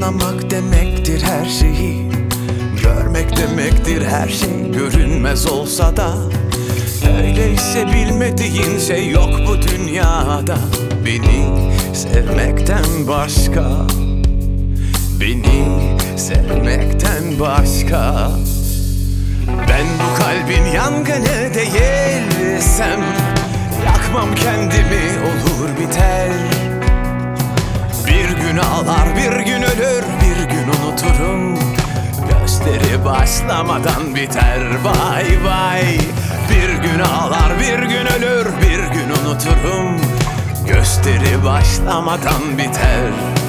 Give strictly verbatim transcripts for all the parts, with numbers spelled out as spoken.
Anlamak demektir her şeyi, görmek demektir her şey, görünmez olsa da. Öyleyse bilmediğin şey yok bu dünyada. Beni sevmekten başka, beni sevmekten başka. Ben bu kalbin yangını değilsem, yakmam kendimi, olur biter. Bir gün ağlar, bir gün ölür, bir gün unuturum. Gösteri başlamadan biter, vay vay. Bir gün ağlar, bir gün ölür, bir gün unuturum. Gösteri başlamadan biter.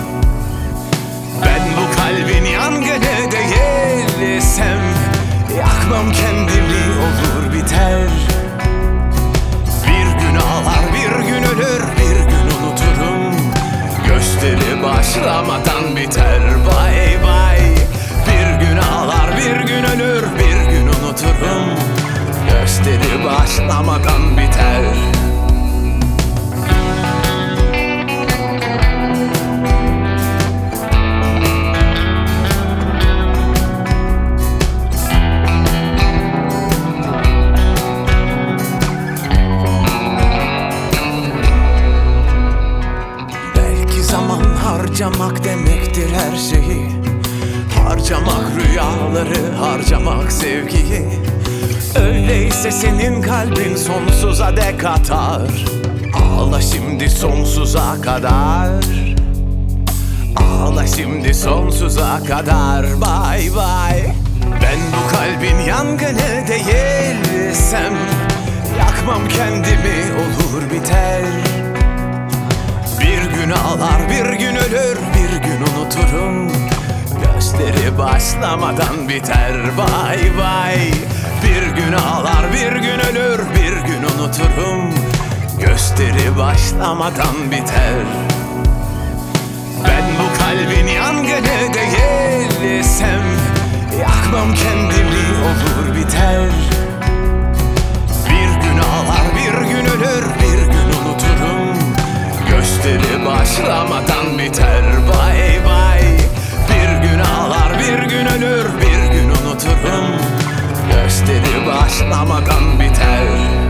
Ben bu kalbin yangını değilsem, yakmam kendimi, olur biter. Bir gün ağlar, bir gün ölür, bir gün unuturum. Gösteri başlamadan biter, vay vay. Bir gün ağlar, bir gün ölür, bir gün unuturum. Gösteri başlamadan biter. Belki zaman harcamak demektir her şeyi, harcamak rüyaları, harcamak sevgiyi. Öyleyse senin kalbin sonsuza dek atar. Ağla şimdi sonsuza kadar. Ağla şimdi sonsuza kadar, vay vay. Ben bu kalbin yangını değilsem, yakmam kendimi, olur biter. Bir gün ağlar, bir gün ölür, bir gün unuturum. Gösteri başlamadan biter, vay vay. Bir gün ağlar, bir gün ölür, bir gün unuturum. Gösteri başlamadan biter. Ben bu kalbin yangını değilsem, yakmam kendimi, olur biter. Bir gün ağlar, bir gün ölür, bir gün unuturum. Gösteri başlamadan biter, vay vay. Bir gün ağlar, bir gün ölür, bir gün unuturum. Gösteri başlamadan biter.